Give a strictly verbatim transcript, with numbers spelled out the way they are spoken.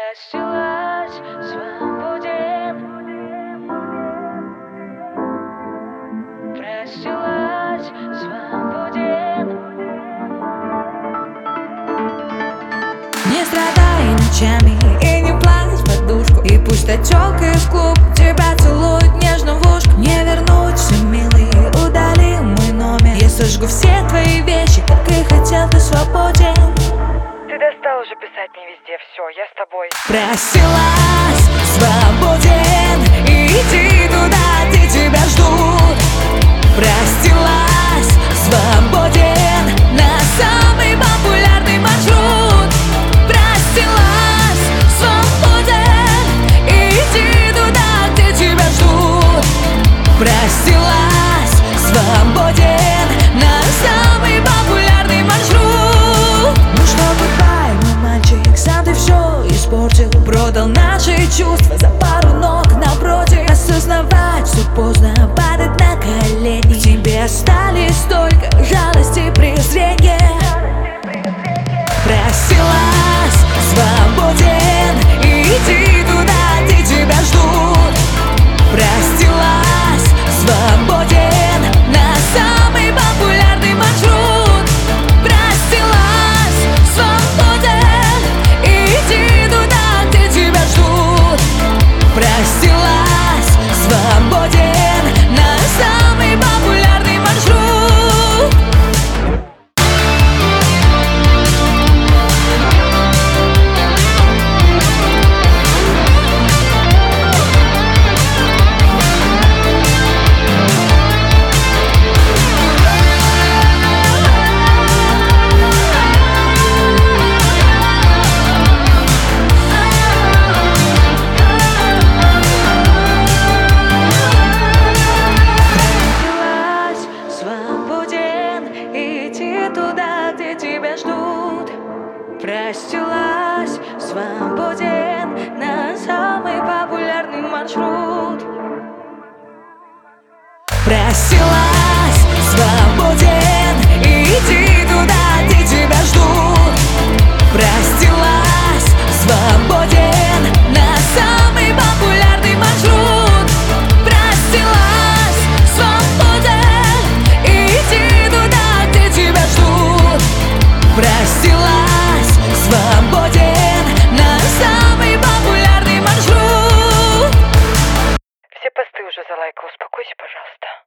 Простилась, свободен. Простилась, свободен. Не страдай ночами и не плачь в подушку. И пусть та тёлка из клуба тебя целует нежно в ушко. Не вернуться, милый, удали мой номер. Я сожгу все твои вещи, как и хотел, ты свободен. Ты достал уже писать мне везде, все, я с тобой. Простилась, свободен. Иди туда, где тебя ждут. Простилась, свободен. На самый популярный маршрут. Простилась, свободен. Иди туда, где тебя ждут. Простилась, свободен. На самый популярный маршрут. Ну что, гудбай, мой мальчик, сам ты все испортил. Продал наши чувства за пару ног напротив. Осознавать все поздно, падать на колени. К тебе остались только жалости и презрение. Простилась, свободен. Иди туда, где тебя ждут. Простилась, свободен. На самый популярный маршрут. Простилась, свободен. Иди туда, где тебя ждут. Простилась, свободен. На самый популярный маршрут. Свободен, иди туда, где тебя ждут. Простилась, свободен. На самый популярный маршрут.